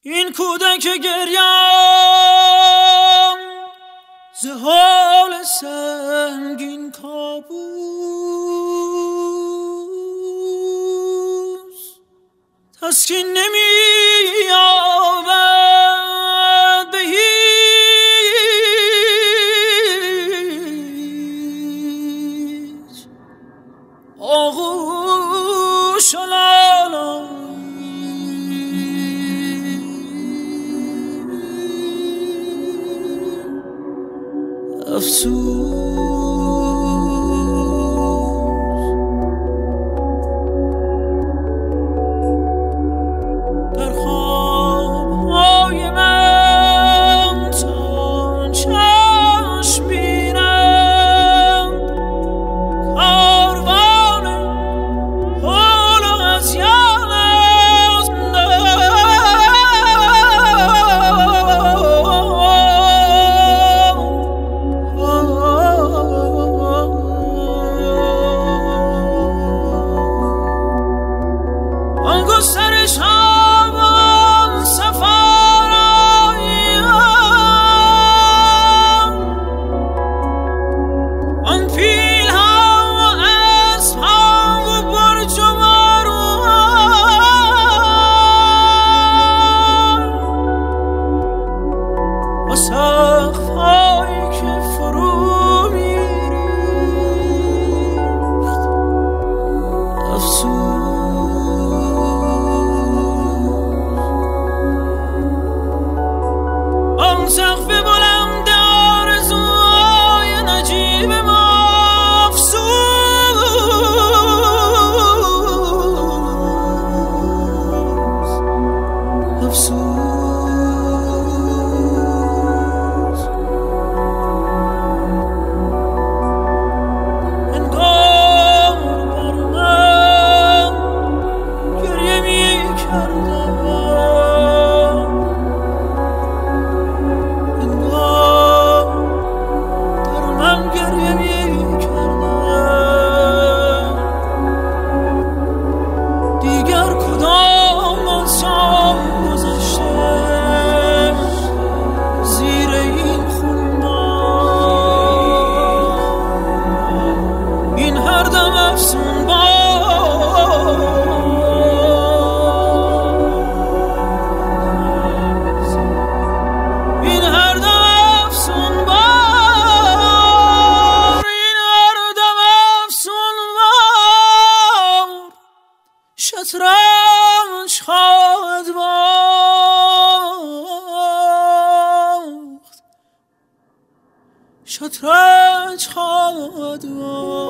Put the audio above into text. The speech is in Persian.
این کودک گریم ز حال سنگین کابوس تسکین نمی‌یابد به هیچ آغوش و لالایی. در خواب‌های من تا چشم بینم کاروان حول و غزیان است. آن گسترش ها سفارایی آن پیل ها و اسب ها و برج و باروها و سقف هایی که فرو میریخت. افسوس آن سقف بلند آرزوهای نجیب ما. افسوس انگار بر من گریه می‌کردم، انگار در من گریه می‌کردم. دیگر کدام آسان گذشته زیر این خونبار، این هر دم افسون باز، این هر دم افسون بار، این هر دم افسون بار شطرنج خواهد باخت، شطرنج خواهد باخت.